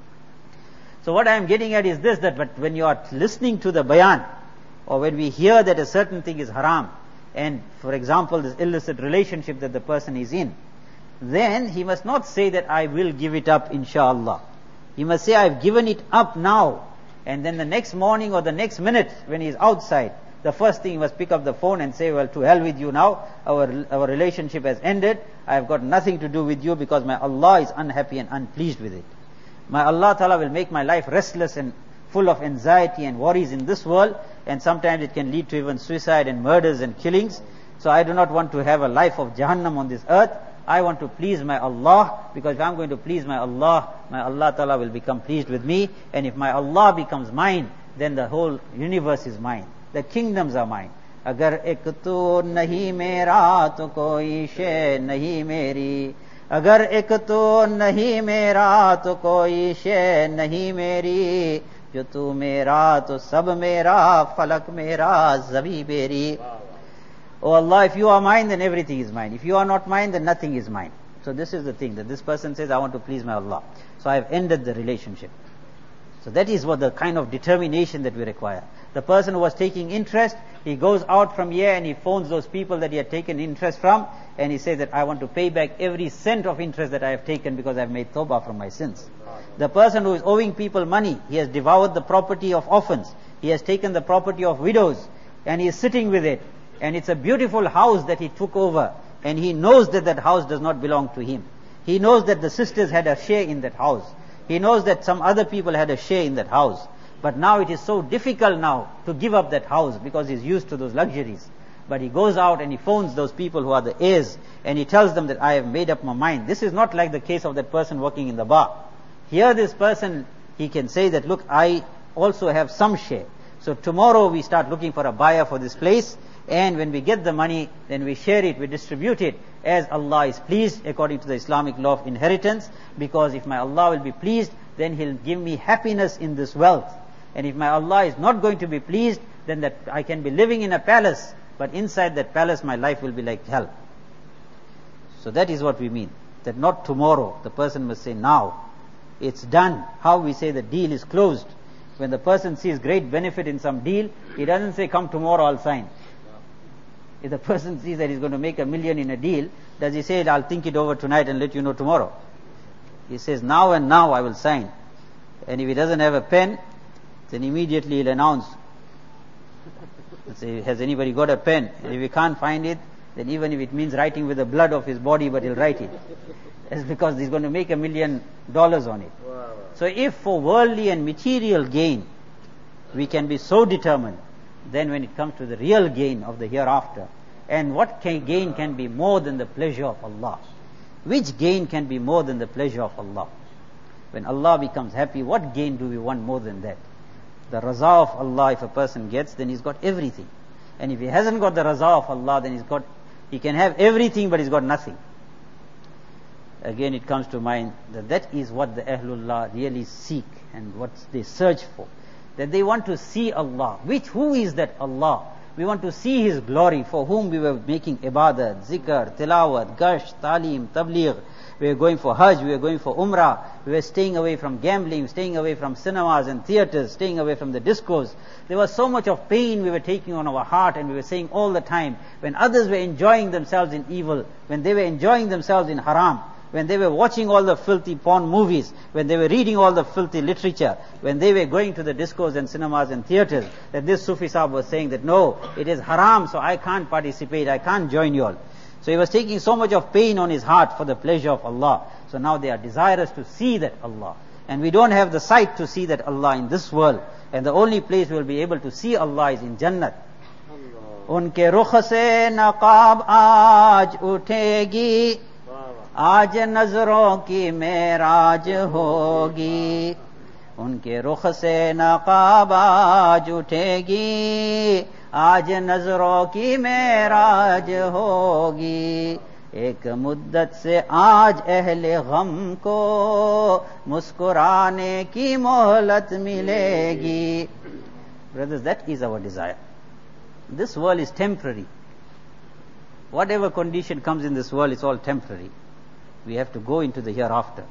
So what I am getting at is this, that but when you are listening to the bayan, or when we hear that a certain thing is haram, and for example this illicit relationship that the person is in, then he must not say that I will give it up inshallah. He must say I have given it up now, and then the next morning or the next minute when he is outside, the first thing he must pick up the phone and say, well, to hell with you now, our relationship has ended, I have got nothing to do with you because my Allah is unhappy and unpleased with it. My Allah Ta'ala will make my life restless and full of anxiety and worries in this world, and sometimes it can lead to even suicide and murders and killings. So I do not want to have a life of Jahannam on this earth. I want to please my Allah, because if I am going to please my Allah Ta'ala will become pleased with me, and if my Allah becomes mine, then the whole universe is mine. The kingdoms are mine. Agar ek tu nahi mera to koi shay nahi meri. Agar ek tu nahi mera to koi shay nahi meri. Jo tu mera to sab mera, falak mera, zabi beri. Oh Allah, if you are mine, then everything is mine. If you are not mine, then nothing is mine. So this is the thing, that this person says, I want to please my Allah. So I have ended the relationship. So that is what the kind of determination that we require. The person who was taking interest, he goes out from here and he phones those people that he had taken interest from, and he says that I want to pay back every cent of interest that I have taken because I have made tawbah from my sins. The person who is owing people money, he has devoured the property of orphans, he has taken the property of widows, and he is sitting with it, and it's a beautiful house that he took over, and he knows that that house does not belong to him. He knows that the sisters had a share in that house. He knows that some other people had a share in that house. But now it is so difficult now to give up that house because he's used to those luxuries. But he goes out and he phones those people who are the heirs, and he tells them that I have made up my mind. This is not like the case of that person working in the bar. Here this person, he can say that, look, I also have some share. So tomorrow we start looking for a buyer for this place, and when we get the money, then we share it, we distribute it as Allah is pleased according to the Islamic law of inheritance, because if my Allah will be pleased, then He'll give me happiness in this wealth. And if my Allah is not going to be pleased, then that I can be living in a palace, but inside that palace my life will be like hell. So that is what we mean. That not tomorrow, the person must say now. It's done. How we say the deal is closed. When the person sees great benefit in some deal, he doesn't say, come tomorrow, I'll sign. If the person sees that he's going to make $1 million in a deal, does he say, I'll think it over tonight and let you know tomorrow? He says, now and now I will sign. And if he doesn't have a pen, then immediately he'll announce. He'll say, has anybody got a pen? And if he can't find it, then even if it means writing with the blood of his body, but he'll write it. That's because he's going to make $1 million on it. Wow. So if for worldly and material gain, we can be so determined, then when it comes to the real gain of the hereafter, and what gain can be more than the pleasure of Allah? Which gain can be more than the pleasure of Allah? When Allah becomes happy, what gain do we want more than that? The raza of Allah, if a person gets, then he's got everything. And if he hasn't got the raza of Allah, then he can have everything, but he's got nothing. Again, it comes to mind that that is what the Ahlullah really seek and what they search for. That they want to see Allah. Who is that Allah? We want to see His glory, for whom we were making ibadat, zikr, tilawat, gasht, talim, tabligh. We were going for Hajj, we were going for Umrah, we were staying away from gambling, staying away from cinemas and theatres, staying away from the discos. There was so much of pain we were taking on our heart, and we were saying all the time, when others were enjoying themselves in evil, when they were enjoying themselves in haram, when they were watching all the filthy porn movies, when they were reading all the filthy literature, when they were going to the discos and cinemas and theaters, that this Sufi Sahib was saying that no, it is haram, so I can't participate, I can't join you all. So he was taking so much of pain on his heart for the pleasure of Allah. So now they are desirous to see that Allah. And we don't have the sight to see that Allah in this world. And the only place we will be able to see Allah is in Jannat. उनके रुख से नकाब आज उठेगी, आज नजरों की मेराज होगी. उनके रुख से नकाब आज उठेगी, आज नजरों की मेराज होगी. एक मुद्दत से आज अहले गम को मुस्कुराने की मोहलत मिलेगी. Brothers, that is our desire. This world is temporary. Whatever condition comes in this world, it's all temporary. We have to go into the hereafter.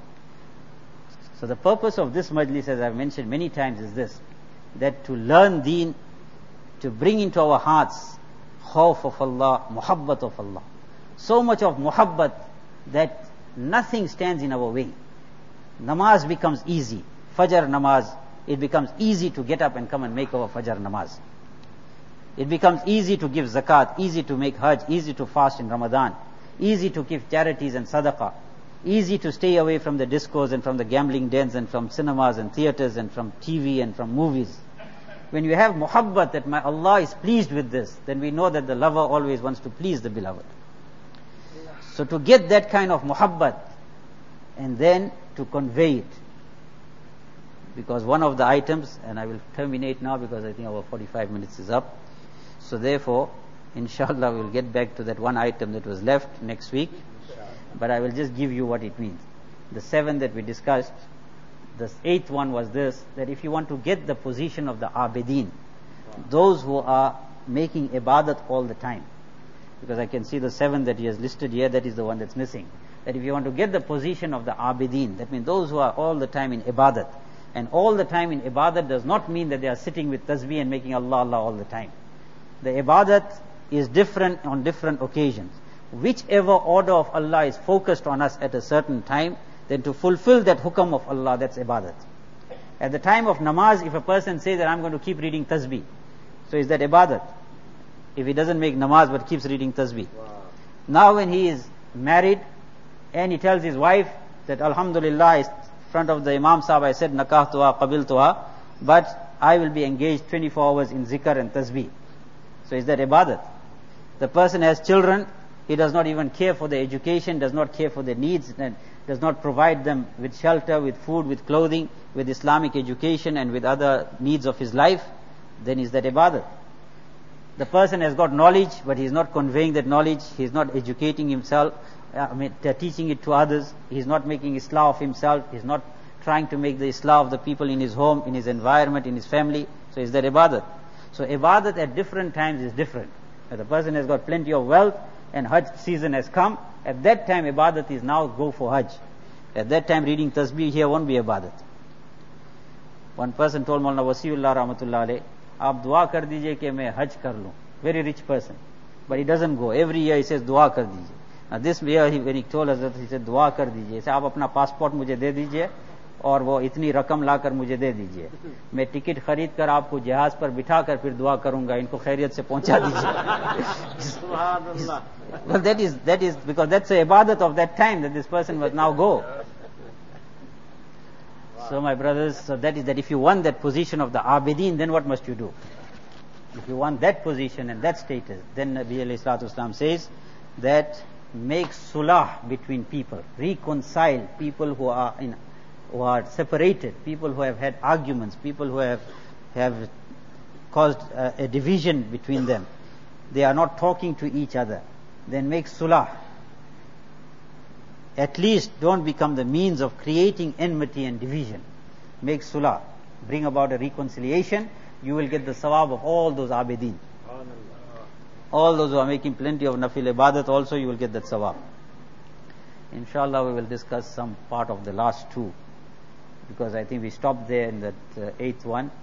So the purpose of this majlis, as I've mentioned many times, is this, that to learn deen, to bring into our hearts khawf of Allah, muhabbat of Allah. So much of muhabbat that nothing stands in our way. Namaz becomes easy. Fajr namaz, it becomes easy to get up and come and make our Fajr namaz. It becomes easy to give zakat, easy to make hajj, easy to fast in Ramadan, easy to give charities and sadaqah, easy to stay away from the discos and from the gambling dens and from cinemas and theaters and from TV and from movies. When you have muhabbat that my Allah is pleased with this, then we know that the lover always wants to please the beloved. So to get that kind of muhabbat and then to convey it, because one of the items, and I will terminate now because I think our 45 minutes is up. So therefore, inshallah, we will get back to that one item that was left next week. But I will just give you what it means. The 7 that we discussed, the 8th one was this, that if you want to get the position of the abidin, those who are making ibadat all the time, because I can see the 7 that he has listed here, that is the one that's missing. That if you want to get the position of the abidin, that means those who are all the time in ibadat. And all the time in ibadat does not mean that they are sitting with tasbih and making Allah, Allah all the time. The ibadat is different on different occasions. Whichever order of Allah is focused on us at a certain time, then to fulfill that hukam of Allah, that's ibadat. At the time of namaz, if a person says that I'm going to keep reading tasbih, so is that ibadat? If he doesn't make namaz but keeps reading tasbih. Wow. Now when he is married and he tells his wife that Alhamdulillah, in front of the Imam Sahib I said nakahtuha, qabiltuha, but I will be engaged 24 hours in zikr and tasbih. So is that ibadat? The person has children, he does not even care for their education, does not care for their needs, and does not provide them with shelter, with food, with clothing, with Islamic education and with other needs of his life, then is that ibadat? The person has got knowledge, but he is not conveying that knowledge, he is not educating himself, teaching it to others, he is not making islah of himself, he is not trying to make the islah of the people in his home, in his environment, in his family. So is that ibadat? So ibadat at different times is different. If the person has got plenty of wealth and Hajj season has come, at that time ibadat is now go for Hajj. At that time reading tasbih here won't be ibadat. One person told Maulana Wasiullah Rahmatullah Alayh, आप दुआ कर दीजिए कि मैं हज कर लूं. Very rich person, but he doesn't go. Every year he says दुआ कर दीजिए. Now this year when he told us that, he said दुआ कर दीजिए. ऐसे आप अपना पासपोर्ट मुझे दे दीजिए और वो इतनी रकम लाकर मुझे दे दीजिए. मैं टिकट खरीद कर आपको जहाज पर बिठा कर फिर दुआ करूंगा. इनको खैरियत से पहुंचा दीजिए. Well, that is because that's the ibadat of that time that this person must now go. So my brothers, so that is that if you want that position of the abidin, then what must you do? If you want that position and that status, then Nabi alayhi salatu wasalam says that make sulah between people, reconcile people who are separated, people who have had arguments, people who have caused a division between them. They are not talking to each other. Then make sulah. At least don't become the means of creating enmity and division. Make sulah. Bring about a reconciliation. You will get the sawab of all those abidin. All those who are making plenty of nafil ibadat also, you will get that sawab. Inshallah we will discuss some part of the last 2. Because I think we stopped there in that 8th one.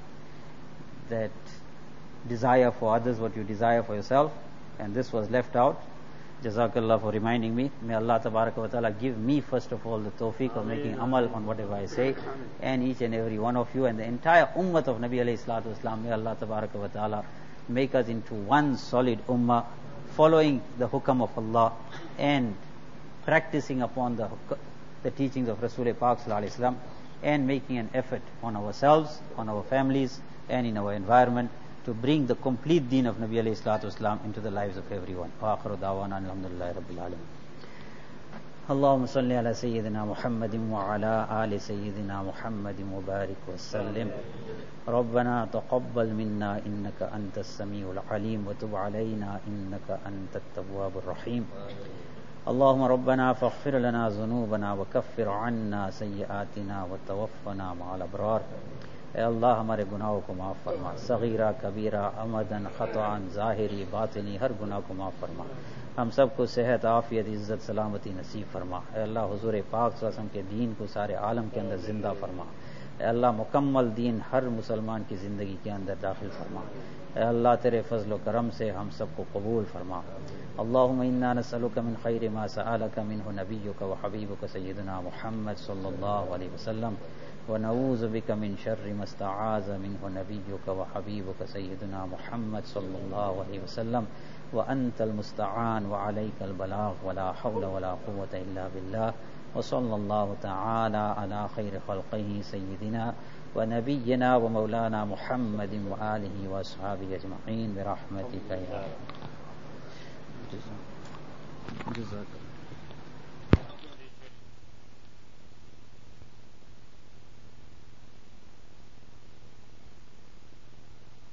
That desire for others what you desire for yourself. And this was left out. Jazakallah for reminding me. May Allah Tabaraka wa Ta'ala give me first of all the tawfiq of making amal on whatever I say, and each and every one of you and the entire ummah of Nabi alayhi salatu wasalam. May Allah Tabaraka wa Ta'ala make us into one solid ummah, following the hukam of Allah and practicing upon the teachings of Rasul Pak Sallallahu Alaihi Wasallam, and making an effort on ourselves, on our families, and in our environment to bring the complete deen of Nabi alayhi salatu wasalam into the lives of everyone. Wa akhiru da'wana alhamdulillahi rabbil alamin. Allahumma salli ala Sayyidina Muhammadin wa ala ali Sayyidina Muhammadin wa barik wa sallim. ربنا تقبل منا إنك أنت السميع العليم وتب علينا إنك أنت التواب الرحيم. اللهم ربنا فاغفر لنا ذنوبنا وكفر عنا سيئاتنا وتوفنا مع الأبرار. اے اللہ ہمارے گناہوں کو معاف فرما، صغیرہ کبیرہ عمدن خطأ ظاہری باطنی ہر گناہ کو معاف فرما. ہم سب کو صحت عافیت عزت سلامتی نصیب فرما. اے اللہ حضور پاک صلی اللہ علیہ وسلم کے دین کو سارے عالم کے اندر زندہ فرما. اے اللہ مکمل دین ہر مسلمان کی زندگی کے اندر داخل فرما. اے اللہ تیرے فضل و کرم سے ہم سب کو قبول فرما. اللہم انا نسألک من خیر ما سألک منہ نبیک و حبیبک سیدنا محمد صلی اللہ علیہ وسلم ونعوذ بک من شر ما استعاذ منہ نبیک و حبیبک سیدنا محمد صلی اللہ علیہ وسلم وانت المستعان وعلیک البلاغ ولا حول ولا قوة الا باللہ وصلی اللہ تعالی علی خیر خلقہ سیدنا ونبینا ومولانا محمد وآلہ واصحابہ اجمعین برحمتک یا جزاک